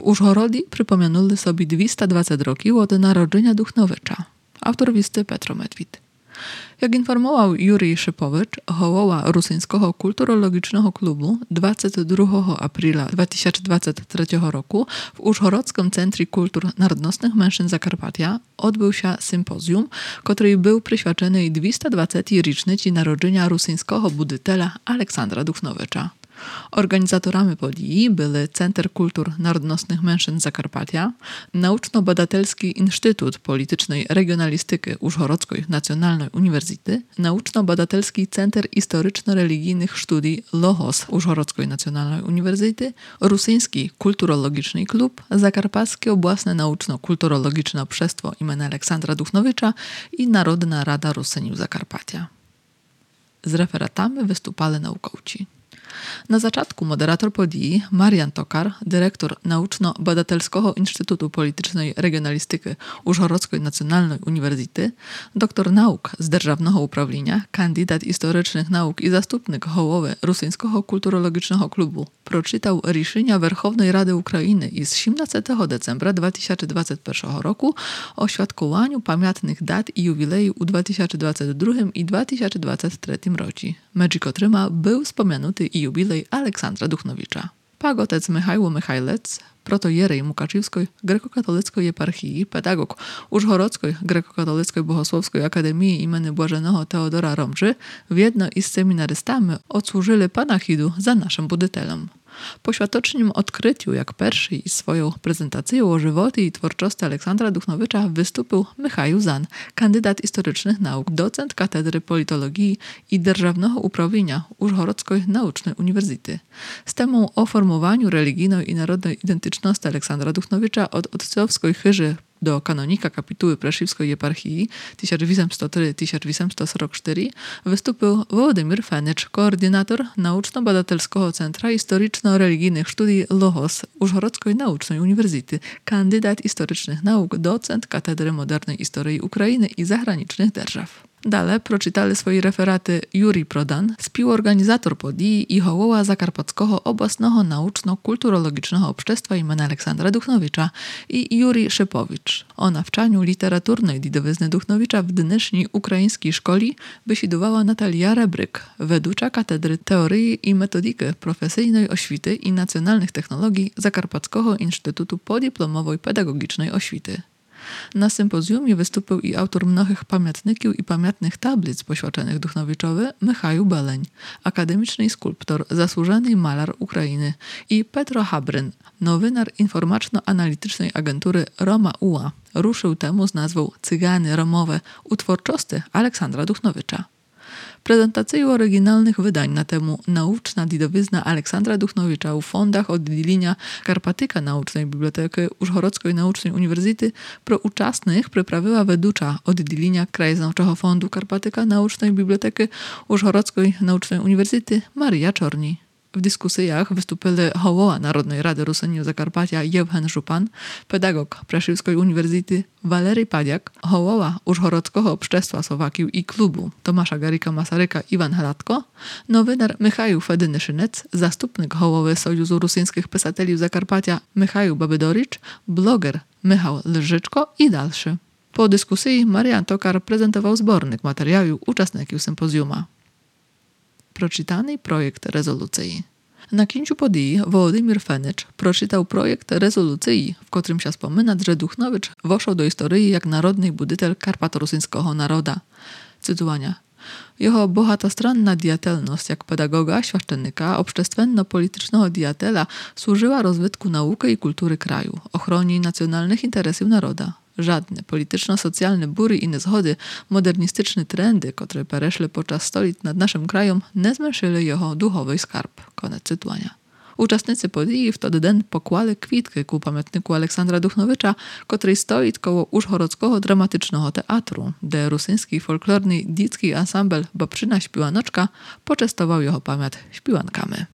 Užhorodí pripomenuli sobie 220 rokів od narodzenia Duchnowicza. Autor listy Petro Medwid. Jak informował Jurij Szypowicz, hołowa Rusyńskiego Kulturologicznego Klubu 22 aprila 2023 roku w Užhorodskim Centrum Kultur Narodnostnych Mężczyzn Zakarpatia odbył się sympozjum, który był przyświadczony 220 rocznicy narodzenia rusyńskiego buditela Aleksandra Duchnowicza. Organizatorami podii były Centrum Kultur Narodnostnych Mężczyzn Zakarpatia, Nauczno-Badatelski Instytut Politycznej Regionalistyki Užhorodzkiej Nacjonalnej Uniwersytety, Nauczno-Badatelski Center Historyczno-Religijnych Studii LOHOS Užhorodzkiej Nacjonalnej Uniwersytety, Rusyński Kulturologiczny Klub, Zakarpackie Obłasne Nauczno-Kulturologiczne Obszestwo im. Aleksandra Duchnowicza i Narodna Rada Rusyniów Zakarpatia. Z referatami wystupali naukowcy. Na zaczatku moderator podii Marian Tokar, dyrektor Nauczno-Badatelskiego Instytutu Politycznej Regionalistyki Užhorodzkiej Nacjonalnej Uniwersytety, doktor nauk z Dzierżawnego Uprawienia, kandydat historycznych nauk i zastupnik hołowy Rusyńskiego Kulturologicznego Klubu, przeczytał решения Werchownej Rady Ukrainy z 17 decembra 2021 roku o świadkowaniu pamiętnych dat i jubileju u 2022 i 2023 roku, między którymi był wspomniany i jubilej Aleksandra Duchnowicza. Pagotec Michajło Michajlec, protojerej Mukaczewskiej Grekokatolickiej Eparchii, pedagog Užhorodzkiej Grekokatolickiej Bohosłowskiej Akademii imienia Błażenego Teodora Romży, w jedno z seminarystami odsłużyli panachidu za naszym buditelem. Po światocznym odkryciu, jak pierwszy i swoją prezentacją o żywocie i twórczości Aleksandra Duchnowicza wystąpił Michał Zan, kandydat historycznych nauk, docent Katedry Politologii i Dzierżawnego Uprawienia Užhorodzkiej Naucznej Uniwersytety. Z temą o formowaniu religijnej i narodnej identyczności Aleksandra Duchnowicza od ojcowskiej chyży do kanonika kapituły Preszywskiej Eparchii 1803-1844 wystąpił Wołodymyr Fenycz, koordynator Nauczno-Badatelskiego Centra Historyczno-Religijnych Studii LOHOS Užhorodzkiej Naucznej Uniwersytety, kandydat historycznych nauk, docent Katedry Modernej Historii Ukrainy i Zagranicznych Dzierżaw. Dalej przeczytali swoje referaty Jurij Prodan, współorganizator podii i hołowa Zakarpackiego Obłasnego Nauczno-Kulturologicznego Obszestwa im. Aleksandra Duchnowicza i Jurij Szypowicz. O nawczaniu literatury didowizny Duchnowicza w dynesznej ukraińskiej szkole besidowała Natalia Rebryk, weducza Katedry Teorii i Metodyki Profesyjnej Oświty i Nacjonalnych Technologii Zakarpackiego Instytutu Podyplomowej Pedagogicznej Oświty. Na sympozjumie wystąpił i autor mnohych pamiętników i pamiętnych tablic poświadczonych Duchnowiczowi Michał Beleń, akademiczny skulptor, zasłużony malar Ukrainy, i Petro Habryn, nowinar informaczno-analitycznej agentury Roma UA. Ruszył temu z nazwą Cygany Romowe u twórczości Aleksandra Duchnowicza. Prezentację oryginalnych wydań na temu Nauczna didowizna Aleksandra Duchnowicza u fondach oddzielenia Karpatyka Naucznej Biblioteki Užhorodzkiej Naucznej Uniwersytety pro uczestnych przyprawiła weducza oddzielenia Krajoznawczego Fondu Karpatyka Naucznej Biblioteki Užhorodzkiej Naucznej Uniwersytety Maria Czorni. W dyskusjach wystąpili hołowa Narodnej Rady Rusyniów Zakarpatia Jewgen Żupan, pedagog Preszywskiej Uniwersytety Walery Padiak, hołowa Užhorodzkiego Obszestwa Słowakiów i Klubu Tomasza Garrika Masaryka Iwan Hladko, nowinar Michał Fedynyszynec, zastupnik hołowy Sojuzu Rusyńskich Pisateli Zakarpatia Michał Babydoricz, bloger Michał Lżyczko i dalszy. Po dyskusji Marian Tokar prezentował zbornik materiałów uczestników sympozjuma. Przeczytany projekt rezolucji. Na końcu podii Wołodymyr Fenycz przeczytał projekt rezolucji, w którym się wspomina, że Duchnowicz weszł do historii jak narodny budytel karpato-rusyńskiego naroda. Cytowania. Jego bohatostranna diatelność jak pedagoga, świaszczennika, obszczestwenno-politycznego diatela służyła rozwitku nauki i kultury kraju, ochronie nacjonalnych interesów naroda. Żadne polityczno-socjalne bury i niezgody, modernistyczne trendy, które pereszły podczas stolic nad naszym krajem, nie zmęszyły jego duchowy skarb. Koniec cytowania. Uczestnicy podii w ten dzień pokłali kwitki ku pamiętniku Aleksandra Duchnowicza, który stoi koło Užhorodzkiego Dramatycznego Teatru, gdzie rosyjski folklorny dziecki ansambl Babczyna Śpiwanoczka poczęstował jego pamięć śpiwankami.